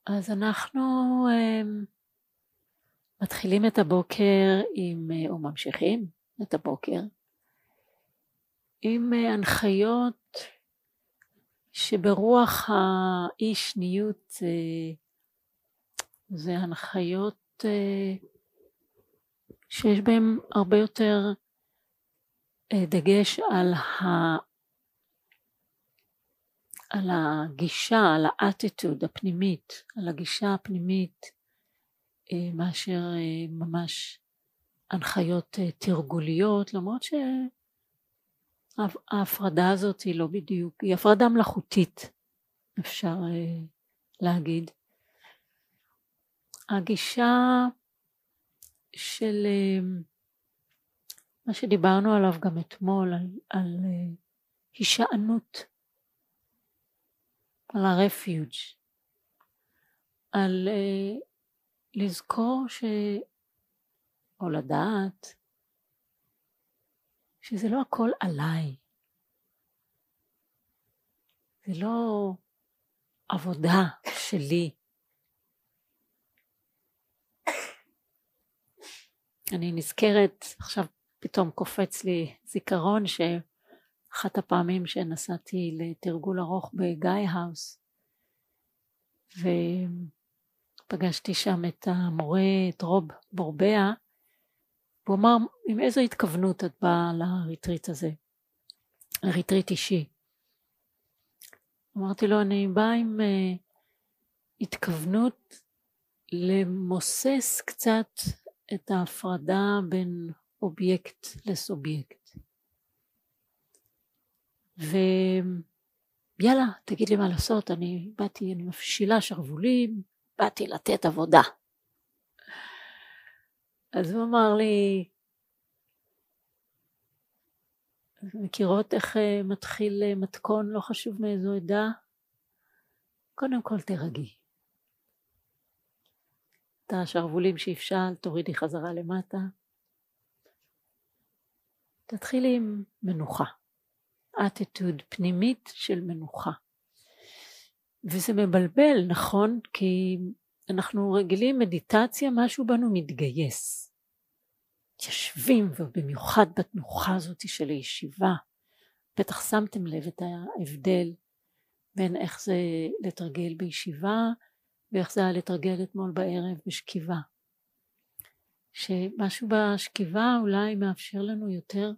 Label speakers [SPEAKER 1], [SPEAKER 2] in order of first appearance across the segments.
[SPEAKER 1] אז אנחנו מתחילים את הבוקר או ממשיכים את הבוקר עם הנחיות שברוח האי שניות, זה הנחיות שיש בהם הרבה יותר דגש על הגישה, על האטיטוד הפנימית, על הגישה הפנימית, מאשר ממש הנחיות תרגוליות, למרות שההפרדה הזאת היא לא בדיוק, היא הפרדה מלאכותית, אפשר להגיד. הגישה של מה שדיברנו עליו גם אתמול, על הישענות, על הרפיוג', על לזכור או לדעת שזה לא הכל עליי, זה לא עבודה שלי. אני נזכרת, עכשיו פתאום קופץ לי זיכרון שאחת הפעמים שנסעתי לתרגול ארוך בגיא האוס, ופגשתי שם את המורה, את רוב בורביה, והוא אמר, עם איזו התכוונות את באה לריטריט הזה? ריטריט אישי. אמרתי לו, אני באה עם התכוונות למוסס קצת את ההפרדה בין אובייקט לסובייקט. ויאללה, תגיד לי מה לעשות, אני מפשילה שרבולים, באתי לתת עבודה. אז הוא אמר לי, מכירות איך מתחיל מתכון, לא חשוב מאיזו עדה? קודם כל תרגי. את השרבולים שאפשר, תורידי חזרה למטה. תתחילי עם מנוחה. אטיטוד פנימית של מנוחה. וזה מבלבל, נכון? כי אנחנו רגילים מדיטציה, משהו בנו מתגייס. יושבים, ובמיוחד בתנוחה הזאת של הישיבה, בטח שמתם לב את ההבדל בין איך זה לתרגל בישיבה, ואיך זה היה לתרגל אתמול בערב בשכיבה. שמשהו בשכיבה אולי מאפשר לנו יותר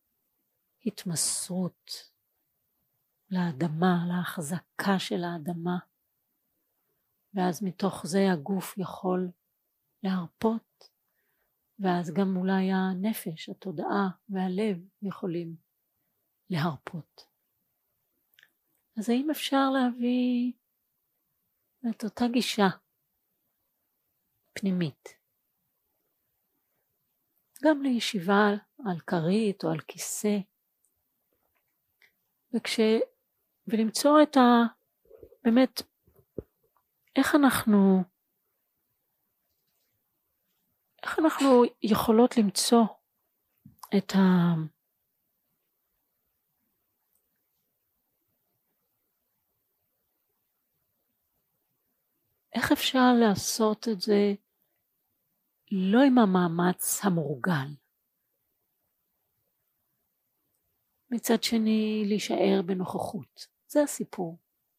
[SPEAKER 1] התמסרות לאדמה, להחזקה של האדמה, ואז מתוך זה הגוף יכול להרפות, ואז גם אולי הנפש, התודעה והלב יכולים להרפות. אז האם אפשר להביא את אותה גישה פנימית, גם לישיבה על כרית או על כיסא, ולמצוא באמת איך אנחנו יכולות למצוא איך אפשר לעשות את זה לא עם המאמץ המורגל. מצד שני להישאר בנוכחות. זה הסיפור.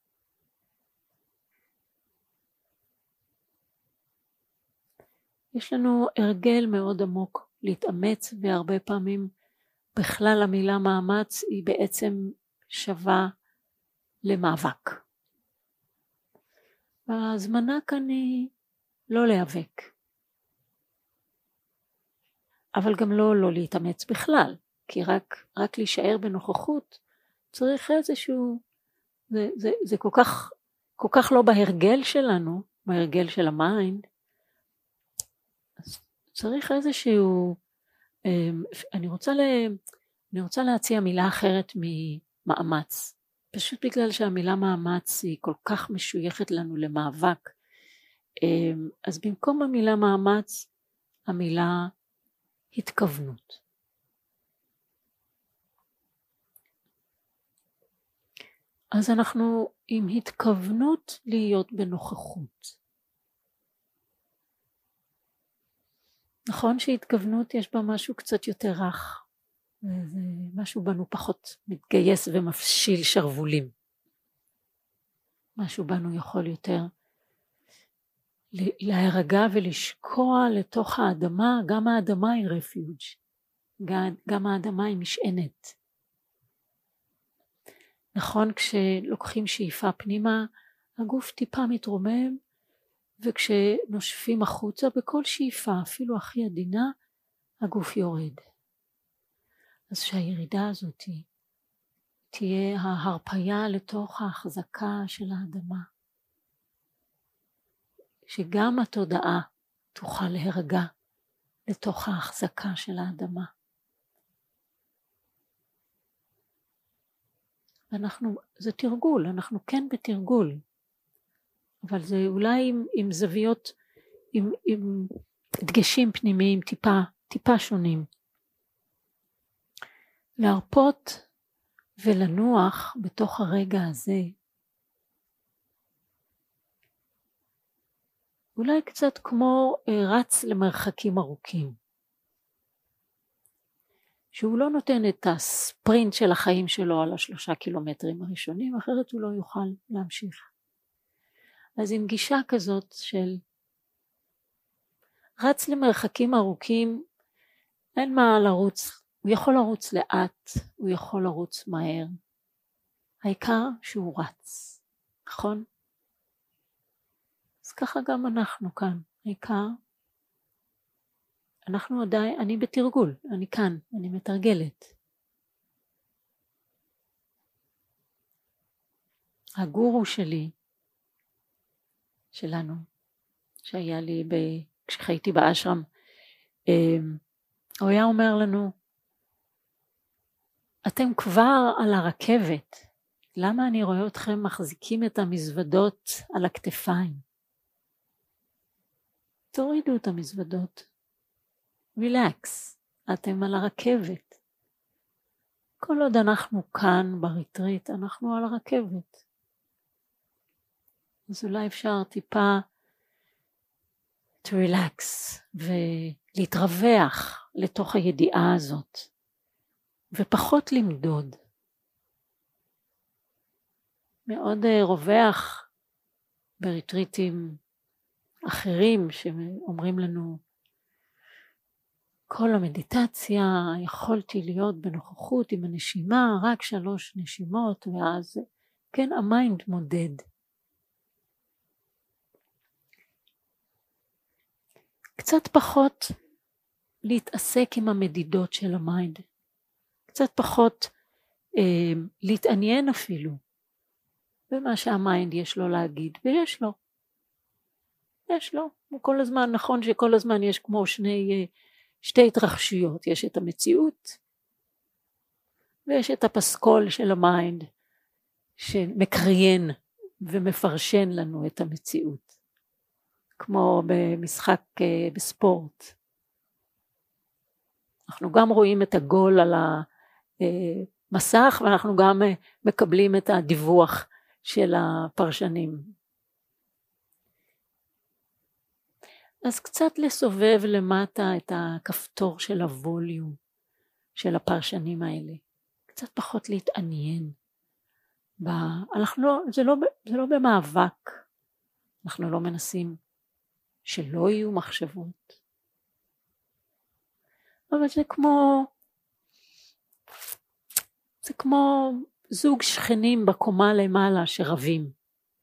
[SPEAKER 1] יש לנו הרגל מאוד עמוק להתאמץ, והרבה פעמים בכלל המילה מאמץ היא בעצם שווה למאבק. וההזמנה כאן היא לא להיאבק. אבל גם לא להתאמץ בכלל, כי רק להישאר בנוכחות צריך איזשהו, זה כל כך לא בהרגל שלנו, בהרגל של המיינד, צריך איזשהו, אני רוצה להציע מילה אחרת ממאמץ, פשוט בגלל שהמילה מאמץ היא כל כך משויכת לנו למאבק, אז במקום המילה מאמץ, המילה התכוונות. אז אנחנו עם התכוונות להיות בנוכחות. נכון שהתכוונות יש בה משהו קצת יותר רך, וזה משהו בנו פחות מתגייס ומפשיל שרבולים. משהו בנו יכול יותר להירגע ולשקוע לתוך האדמה, גם האדמה היא רפיוג', גם האדמה היא משענת. נכון, כשלוקחים שאיפה פנימה, הגוף טיפה מתרומם, וכשנושפים החוצה בכל שאיפה, אפילו הכי עדינה, הגוף יורד. אז שהירידה הזאת תהיה ההרפיה לתוך ההחזקה של האדמה. שגם התודעה תוכל להירגע לתוך ההחזקה של האדמה. זה תרגול, אנחנו כן בתרגול, אבל זה אולי עם זוויות, עם דגשים פנימיים טיפה שונים. להרפות ולנוח בתוך הרגע הזה, אולי קצת כמו רץ למרחקים ארוכים, שהוא לא נותן את הספרינט של החיים שלו על 3 קילומטרים הראשונים, אחרת הוא לא יוכל להמשיך. אז עם גישה כזאת של רץ למרחקים ארוכים, אין מה לרוץ, הוא יכול לרוץ לאט, הוא יכול לרוץ מהר, העיקר שהוא רץ, נכון? אז ככה גם אנחנו כאן, העיקר, אנחנו עדיין, אני בתרגול, אני כאן, אני מתרגלת. הגורו שלי, שלנו, שהיה לי כשחייתי באשרם, הוא היה אומר לנו, אתם כבר על הרכבת, למה אני רואה אתכם מחזיקים את המזוודות על הכתפיים? תורידו את המזוודות, רילקס, אתם על הרכבת. כל עוד אנחנו כאן בריטריט, אנחנו על הרכבת. אז אולי אפשר טיפה to relax ולהתרווח לתוך הידיעה הזאת, ופחות למדוד. מאוד רווח בריטריטים אחרים שאומרים לנו, כל המדיטציה יכולתי להיות בנוכחות עם הנשימה, רק 3 נשימות, ואז כן המיינד מודד. קצת פחות להתעסק עם המדידות של המיינד, קצת פחות להתעניין אפילו במה שהמיינד יש לו להגיד, ויש לו. יש לו, כל הזמן, נכון שכל הזמן יש כמו שתי התרחשויות, יש את המציאות, ויש את הפסקול של המיינד, שמקריין ומפרשן לנו את המציאות, כמו במשחק בספורט. אנחנו גם רואים את הגול על המסך, ואנחנו גם מקבלים את הדיווח של הפרשנים. אז קצת לסובב למטה את הכפתור של הווליום של הפרשנים האלה. קצת פחות להתעניין. זה לא במאבק. אנחנו לא מנסים שלא יהיו מחשבות. אבל זה כמו זוג שכנים בקומה למעלה שרבים.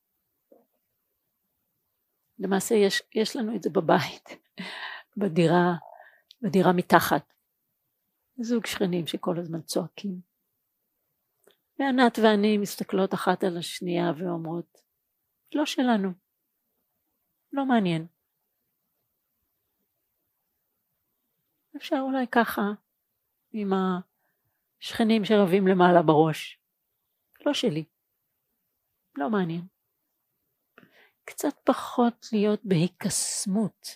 [SPEAKER 1] למעשה יש לנו את זה בבית, בדירה מתחת. זוג שכנים שכל הזמן צועקים. וענת ואני מסתכלות אחת על השנייה ואומרות, לא שלנו, לא מעניין. אפשר אולי ככה עם השכנים שרבים למעלה בראש. לא שלי, לא מעניין. קצת פחות להיות בהיקסמות,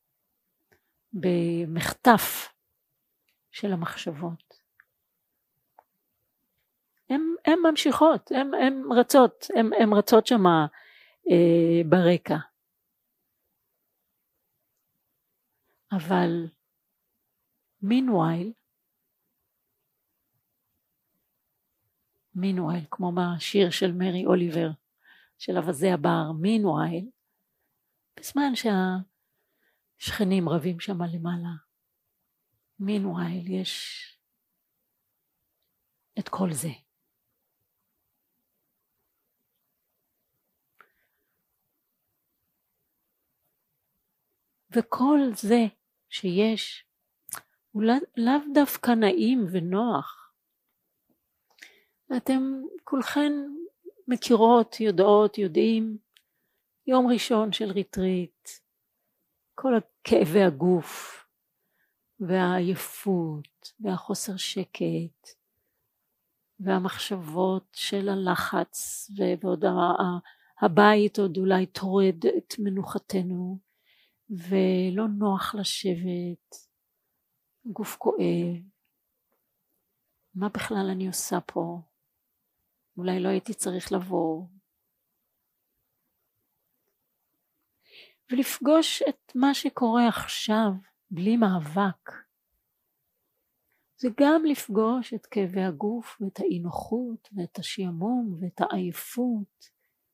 [SPEAKER 1] במחטף של המחשבות. הן ממשיכות, הן רצות שמה ברקע. אבל meanwhile, כמו בשיר של מרי אוליבר, של אבזי הבר, meanwhile, בזמן שהשכנים רבים שם למעלה, meanwhile יש את כל זה. וכל זה שיש, הוא לאו דווקא נעים ונוח. אתם כולכן מכירות, יודעות, יודעים, יום ראשון של ריטריט, כל כאבי הגוף, והעייפות, והחוסר שקט, והמחשבות של הלחץ, ועוד הבית עוד אולי תורד את מנוחתנו, ולא נוח לשבת, גוף כואב, מה בכלל אני עושה פה? אולי לא הייתי צריך לבוא. ולפגוש את מה שקורה עכשיו בלי מאבק. זה גם לפגוש את כאבי הגוף ואת האי נוחות ואת השעמום ואת העייפות.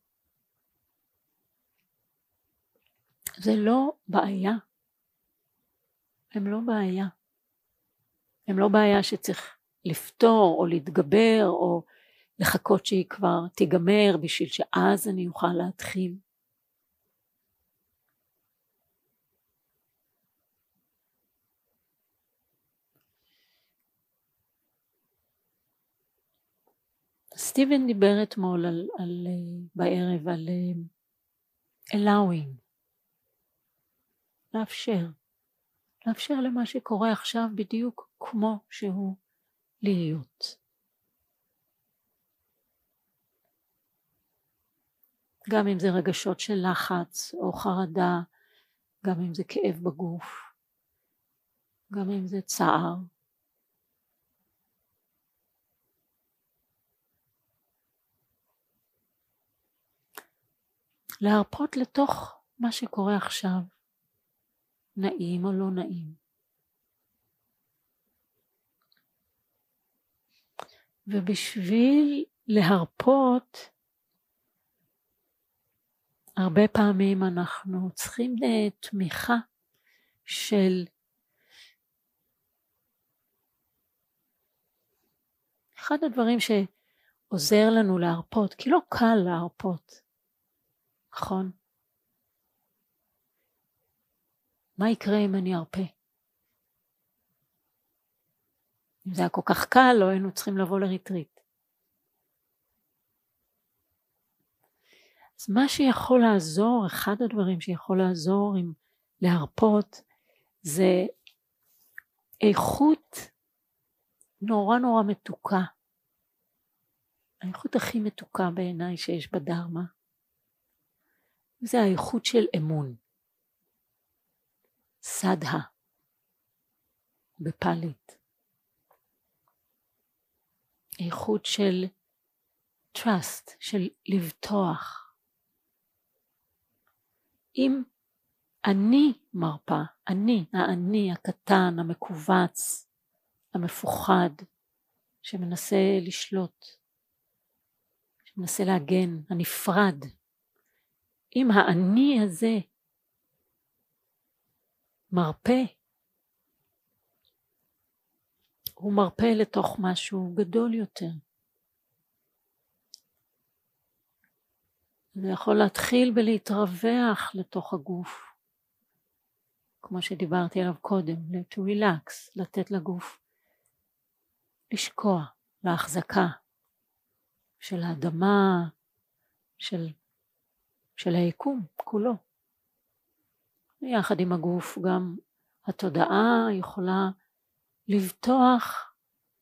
[SPEAKER 1] זה לא בעיה. הם לא בעיה. הם לא בעיה שצריך לפתור או להתגבר או לחכות שהיא כבר תיגמר בשביל שאז אני אוכל להתחיל. סטיבן דיבר אתמול בערב על allowing, לאפשר למה שקורה עכשיו בדיוק כמו שהוא להיות. גם אם זה רגשות של לחץ או חרדה, גם אם זה כאב בגוף, גם אם זה צער. להרפות לתוך מה שקורה עכשיו, נעים או לא נעים. ובשביל להרפות, הרבה פעמים אנחנו צריכים תמיכה של אחד הדברים שעוזר לנו להרפות, כי לא קל להרפות. נכון? מה יקרה אם אני ארפה? אם זה היה כל כך קל, לא היינו צריכים לבוא לריטריט. אז מה שיכול לעזור, אחד הדברים שיכול לעזור עם להרפות, זה איכות נורא נורא מתוקה. האיכות הכי מתוקה בעיניי שיש בדרמה. זה האיכות של אמון. סדהה. בפלית. איכות של trust, של לבטוח. אם אני מרפא, האני הקטן, המקובץ, המפוחד, שמנסה לשלוט, שמנסה להגן, הנפרד. אם האני הזה מרפא, הוא מרפא לתוך משהו גדול יותר. זה יכול להתחיל בלהתרווח לתוך הגוף, כמו שדיברתי עליו קודם, to relax, לתת לגוף לשקוע, להחזקה של האדמה, של היקום כולו. יחד עם הגוף גם התודעה יכולה לבטוח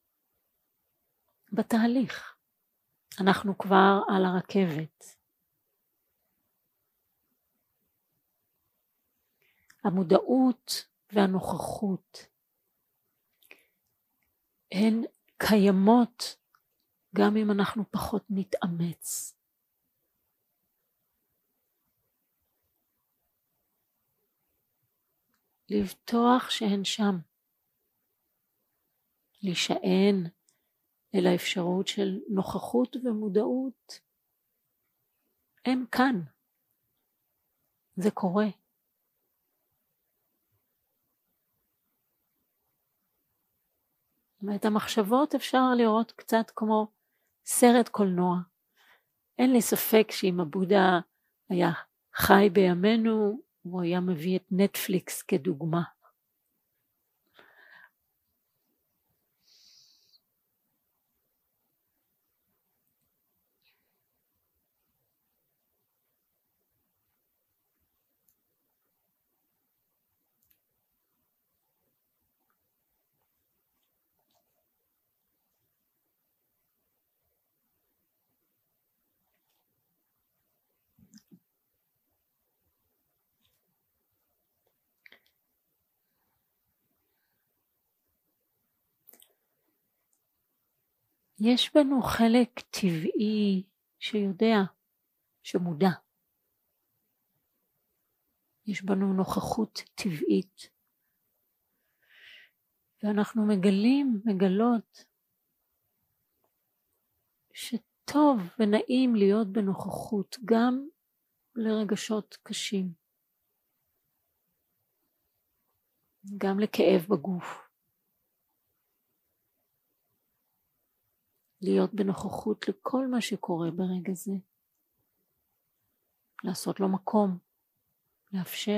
[SPEAKER 1] בתהליך. אנחנו כבר על הרכבת. המודעות והנוכחות הן קיימות גם אם אנחנו פחות נתאמץ. לבטוח שהן שם, להישען אל האפשרות של נוכחות ומודעות. הם כאן, זה קורה. ואת המחשבות אפשר לראות קצת כמו סרט קולנוע. אין לי ספק שאם הבודה היה חי בימינו, הוא היה מביא את נטפליקס כדוגמה. יש בנו חלק טבעי שיודע, שמודע. יש בנו נוכחות טבעית. ואנחנו מגלות שטוב ונעים להיות בנוכחות גם לרגשות קשים. גם לכאב בגוף. להיות בנוכחות לכל מה שקורה ברגע זה. לעשות לו מקום, לאפשר.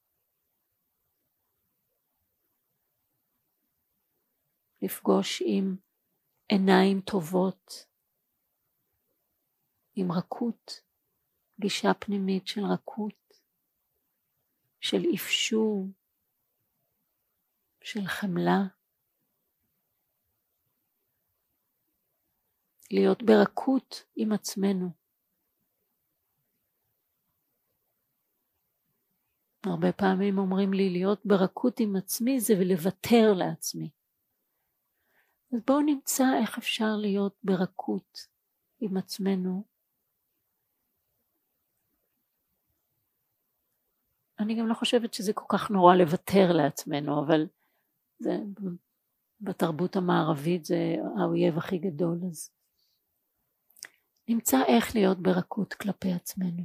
[SPEAKER 1] לפגוש עם עיניים טובות, עם רכות, גישה פנימית של רכות, של אפשור, של חמלה. להיות ברכות עם עצמנו. הרבה פעמים אומרים לי להיות ברכות עם עצמי זה ולוותר לעצמי. אז בואו נמצא איך אפשר להיות ברכות עם עצמנו. אני גם לא חושבת שזה כל כך נורא לוותר לעצמנו, אבל זה, בתרבות המערבית זה האויב הכי גדול. אז נמצא איך להיות ברכות כלפי עצמנו.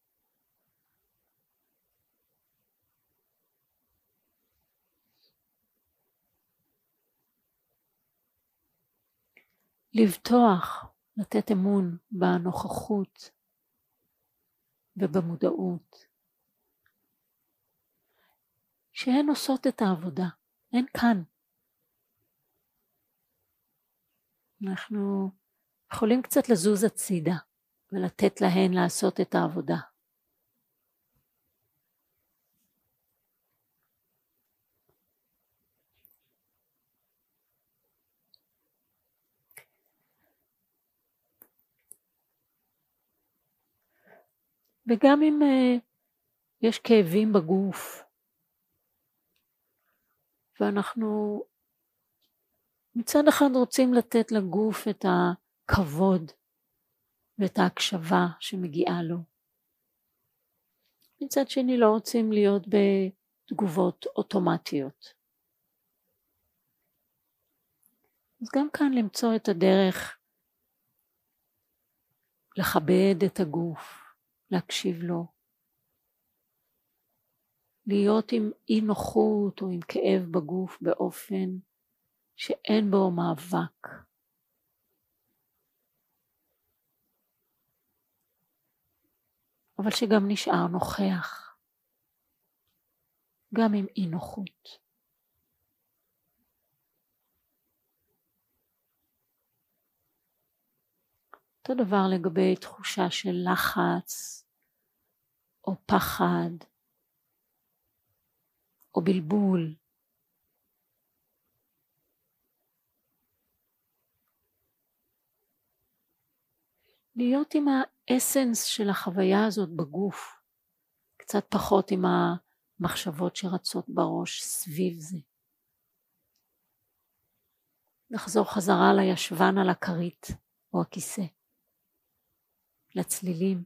[SPEAKER 1] לבטוח, לתת אמון בנוכחות ובמודעות. שהן עושות את העבודה, הן כאן. אנחנו יכולים קצת לזוז הצידה ולתת להן לעשות את העבודה. וגם אם יש כאבים בגוף, ואנחנו מצד אחד רוצים לתת לגוף את הכבוד ואת ההקשבה שמגיעה לו. מצד שני לא רוצים להיות בתגובות אוטומטיות. אז גם כאן למצוא את הדרך לכבד את הגוף, להקשיב לו, להיות עם אי נוחות או עם כאב בגוף באופן שאין בו מאבק. אבל שגם נשאר נוכח, גם עם אי נוחות. אותו דבר לגבי תחושה של לחץ או פחד או בלבול. להיות עם האסנס של החוויה הזאת בגוף, קצת פחות עם המחשבות שרצות בראש סביב זה. לחזור חזרה לישבן על הכרית או הכיסא, לצלילים.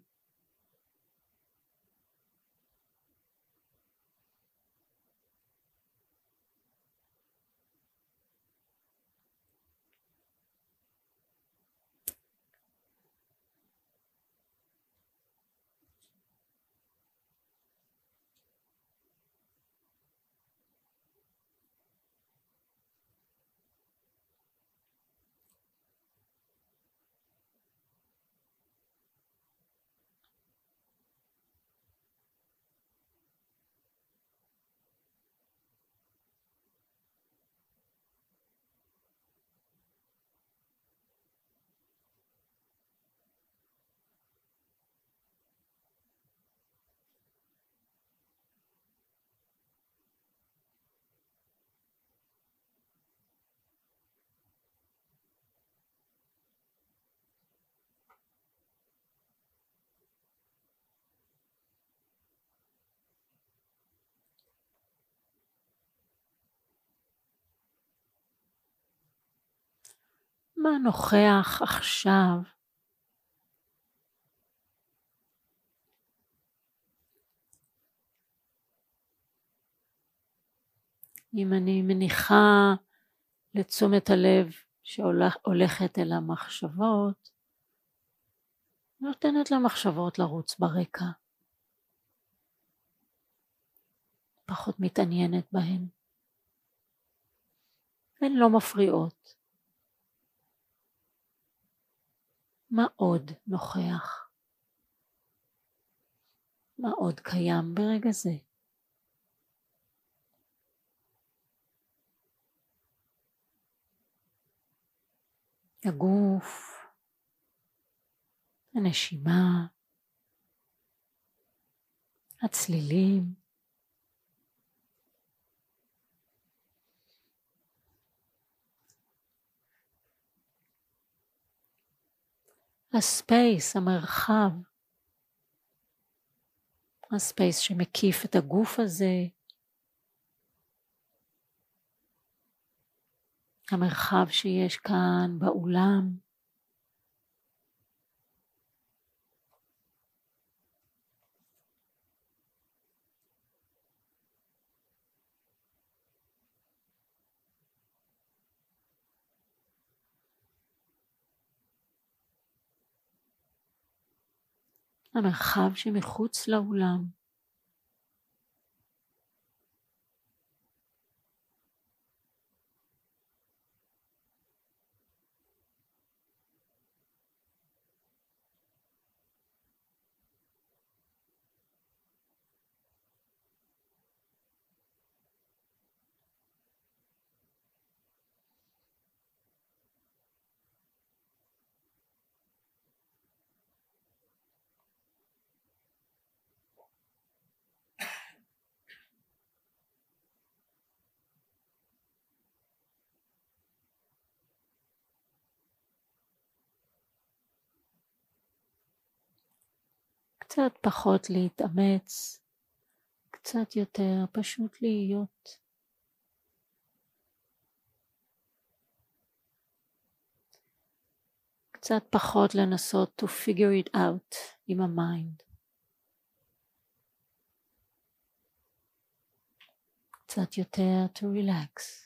[SPEAKER 1] מה נוכח עכשיו? אם אני מניחה לתשומת הלב שהולכת אל המחשבות, נותנת למחשבות לרוץ ברקע. פחות מתעניינת בהן. הן לא מפריעות. מה עוד נוכח? מה עוד קיים ברגע זה? הגוף, הנשימה, הצלילים, הספייס, המרחב, הספייס שמקיף את הגוף הזה, המרחב שיש כאן באולם, המרחב שמחוץ לאולם. קצת פחות להתאמץ, קצת יותר פשוט להיות. קצת פחות לנסות to figure it out עם המיינד. קצת יותר to relax.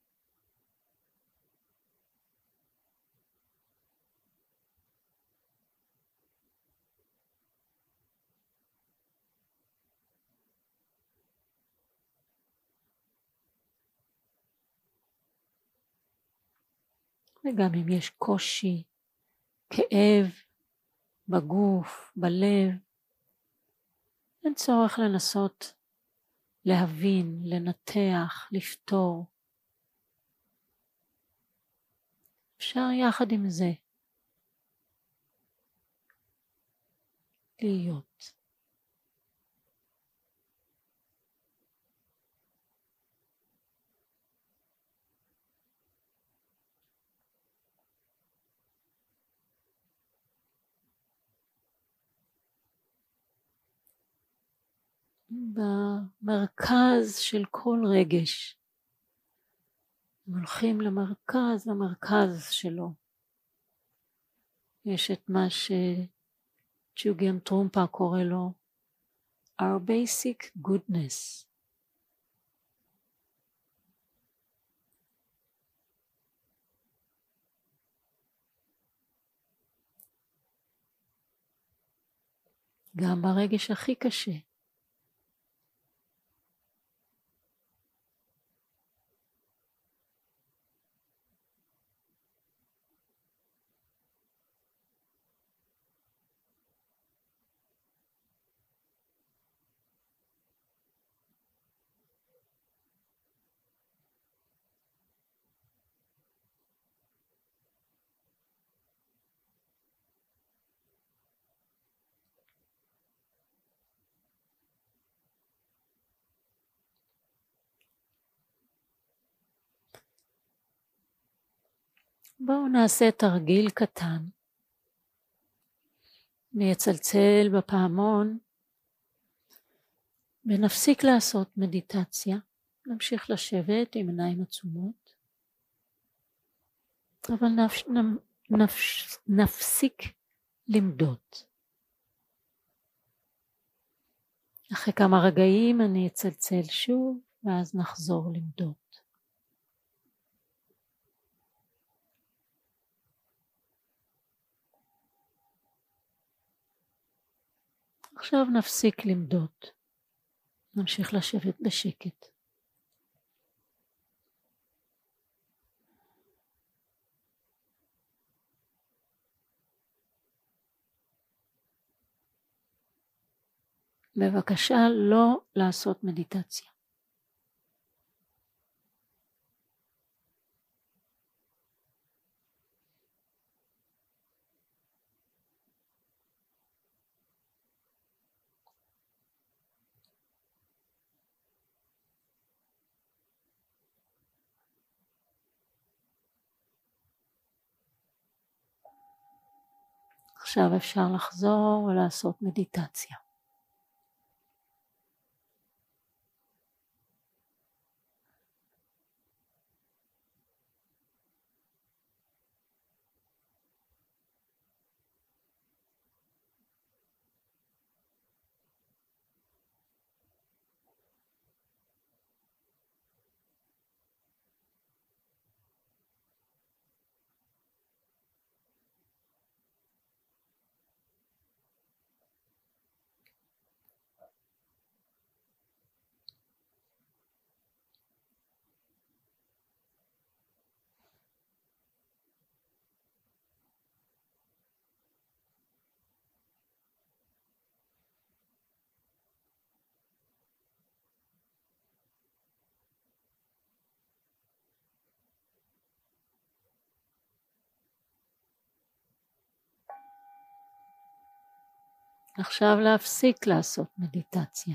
[SPEAKER 1] וגם אם יש קושי, כאב בגוף, בלב, אין צורך לנסות להבין, לנתח, לפתור. אפשר יחד עם זה להיות. במרכז של כל רגש. הם הולכים למרכז שלו. יש את מה שצ'וג'יאן טרומפה קורא לו our basic goodness. גם ברגש הכי קשה. בואו נעשה תרגיל קטן. נצלצל בפעמון ונפסיק לעשות מדיטציה. נמשיך לשבת עם עיניים עצומות. אבל נפסיק למדוד. אחרי כמה רגעים אני אצלצל שוב, ואז נחזור למדוד. עכשיו נפסיק למדוד. נמשיך לשבת בשקט. בבקשה לא לעשות מדיטציה. עכשיו אפשר לחזור ולעשות מדיטציה. עכשיו להפסיק לעשות מדיטציה.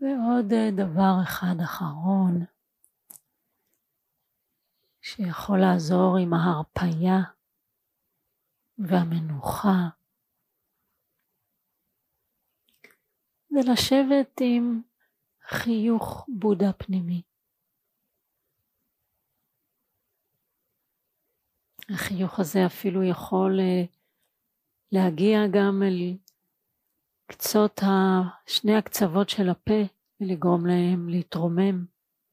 [SPEAKER 1] ועוד דבר אחד אחרון שיכול לעזור עם ההרפיה והמנוחה, זה לשבת עם חיוך בודה פנימי. החיוך הזה אפילו יכול להגיע גם אל קצות שני הקצוות של הפה ולגרום להם להתרומם.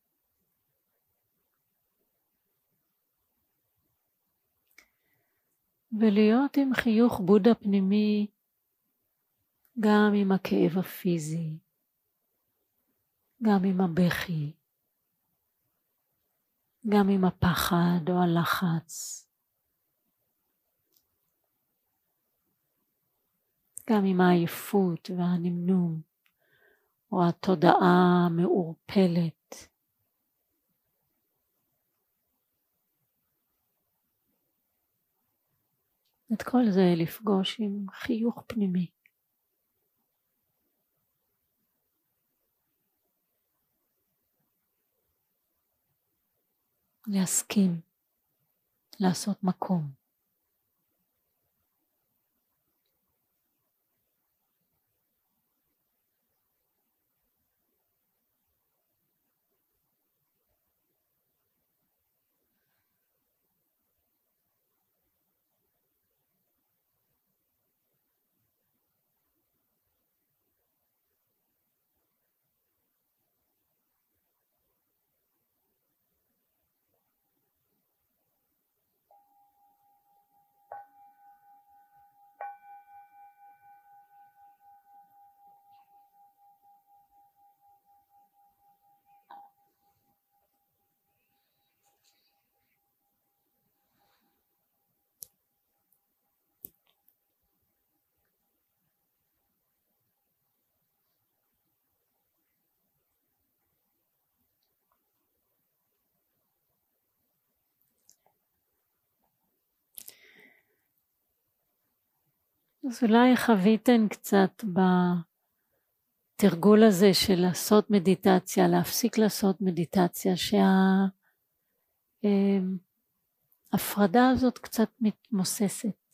[SPEAKER 1] ולהיות עם חיוך בודה פנימי גם עם הכאב הפיזי, גם עם הבכי, גם עם הפחד או הלחץ, גם עם העייפות והנמנום או התודעה המעורפלת. את כל זה לפגוש עם חיוך פנימי. להסכים, לעשות מקום. אז אולי חוויתן קצת בתרגול הזה של לעשות מדיטציה, להפסיק לעשות מדיטציה, שההפרדה הזאת קצת מתמוססת.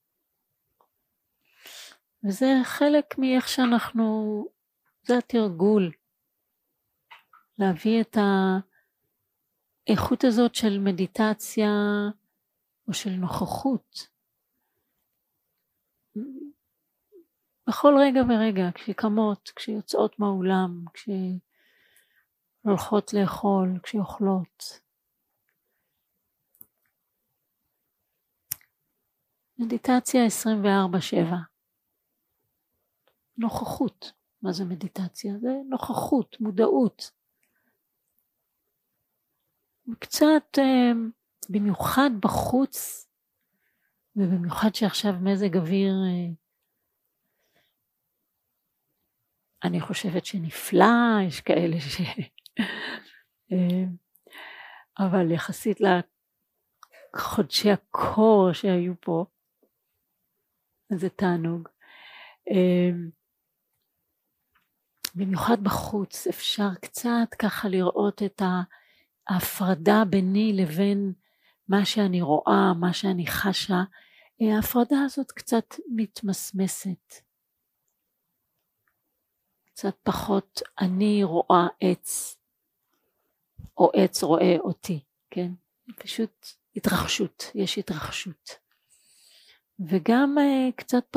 [SPEAKER 1] וזה חלק מאיך שאנחנו, זה התרגול, להביא את האיכות הזאת של מדיטציה או של נוכחות. בכל רגע ורגע, כשקמות, כשיוצאות מהאולם, כשהולכות לאכול, כשאוכלות. מדיטציה 24/7. נוכחות. מה זה מדיטציה? זה נוכחות, מודעות. קצת, במיוחד בחוץ, ובמיוחד שעכשיו מזג אוויר, אני חושבת שנפלא, יש כאלה אבל יחסית לחודשי הקור שהיו פה, זה תענוג. במיוחד בחוץ אפשר קצת ככה לראות את ההפרדה ביני לבין מה שאני רואה, מה שאני חשה. ההפרדה הזאת קצת מתמסמסת. קצת פחות אני רואה עץ, או עץ רואה אותי, כן? פשוט התרחשות, יש התרחשות. וגם קצת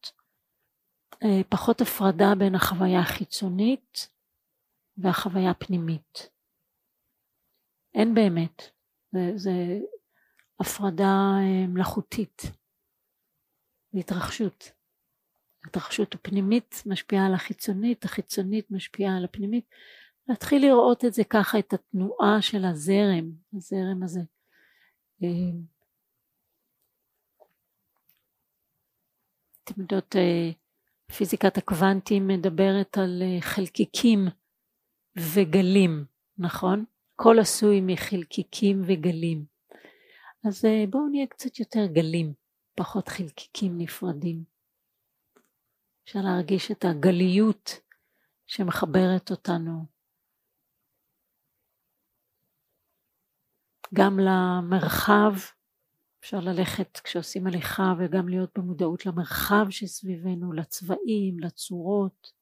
[SPEAKER 1] פחות הפרדה בין החוויה החיצונית והחוויה הפנימית. אין באמת, זה הפרדה מלאכותית, התרחשות. התרחשות הפנימית משפיעה על החיצונית, החיצונית משפיעה על הפנימית. להתחיל לראות את זה ככה, את התנועה של הזרם הזה. אתם יודעות, פיזיקת הקוונטים מדברת על חלקיקים וגלים, נכון? כל עשוי מחלקיקים וגלים. אז בואו נהיה קצת יותר גלים, פחות חלקיקים נפרדים. אפשר להרגיש את הגליות שמחברת אותנו גם למרחב. אפשר ללכת כשעושים הליכה וגם להיות במודעות למרחב שסביבנו, לצבעים, לצורות,